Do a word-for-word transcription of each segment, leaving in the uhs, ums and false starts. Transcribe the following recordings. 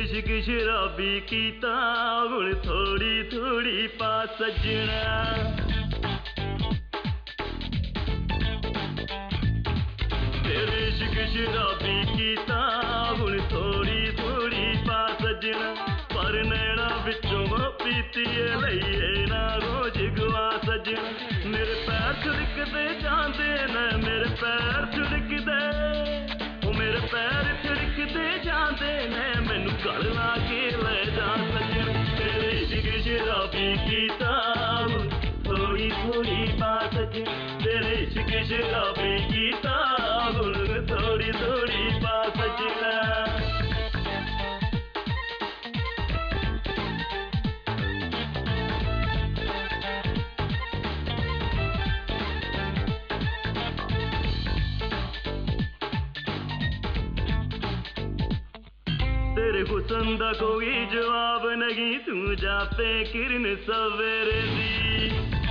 इश्क शराबी कीता हुण थोड़ी थोड़ी पा सजना। तेरे इश्क शराबी कीता हुण थोड़ी थोड़ी पा सजना। पर नैना विचों पीतीए लईए ना रोज गवा सजना। मेरे पैर छिड़कदे जांदे ने मेरे पैर छिड़कदे ओ मेरे पैर छिड़कदे जांदे ने मैनू गल ला के ले जा सजना। तेरे इश्क शराबी कीता थोड़ी थोड़ी पा सजना। तेरे इश्क शराबी कीता थोड़ी थोड़ी पा सजना। तेरे हुस्न दा कोई जवाब नहीं तू जापे किरण सवेरे दी।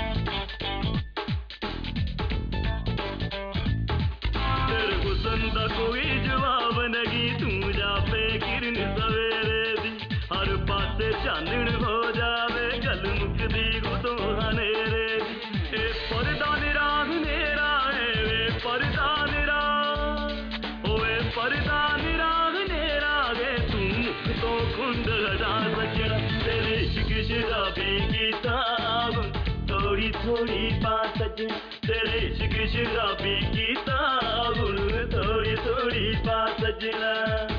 तेरे हुस्न दा कोई जवाब नहीं तू जापे किरण सवेरे दी। हर पासे चानण हो जावे गल मुकदी गुदों हनेरे दी। ए पर्दा निराग नेरा है वे पर्दा निरा ओए पर्दा निराग नेरा गे तू मुख तो कुंड हटा सजना। तेरे इश्क शराबी कीता थोड़ी थोड़ी पा सजना। तेरे इश्क शराबी कीता थोड़ी थोड़ी पा सजना।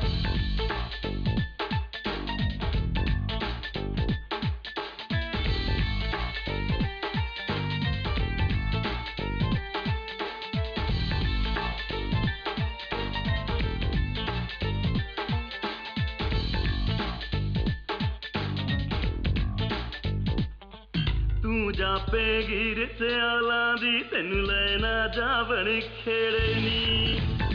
तू जापेगी रिस्याला दी तेनू लेना जावण खेड़े नी।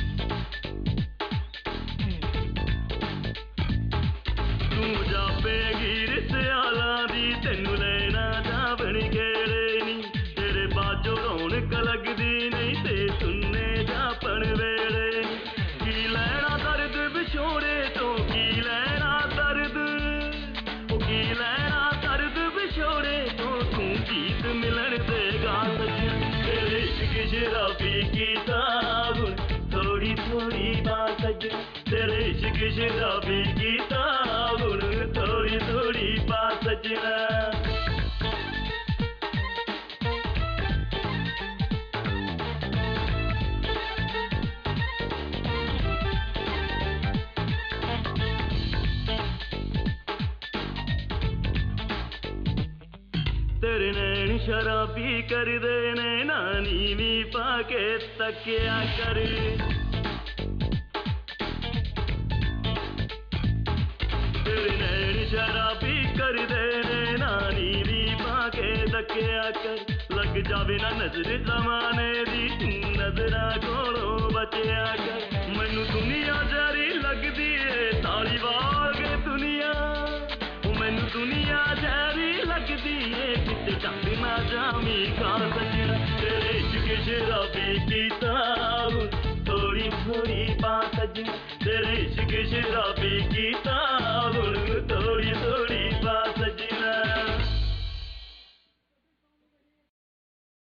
तू जापेगी रिस्याला दी तेनू लेना जावण खेड़े नी। तेरे बाजो रौनक लगदी नहीं ते सुनने जापण वेड़े। की लैना दर्द विछोड़े तो की लैना दर्द ओ की लैना दर्द विछोड़े तो तू गीत मिलन देगा सजना। तेरे इश्क शराबी कीता थोड़ी थोड़ी पा सजना। तेरे इश्क शराबी कीता थोड़ी थोड़ी पा सजना। तेरे नैन शराबी कर दे ने नानी भी पाके तकिया कर। तेरे नैन शराबी कर दे ने नानी भी पाके तकिया कर। लग जावे ना नजर जमाने दी तू नजरा कोलों बचिया कर। मैनू दुनिया जारी लगदी है ताली वागे दुनिया मैनू दुनिया जारी लगदी है किते चंद ना जामी खा सजना। तेरे इश्क शराबी कीता थोड़ी थोड़ी पा सजना। तेरे इश्क शराबी कीता थोड़ी थोड़ी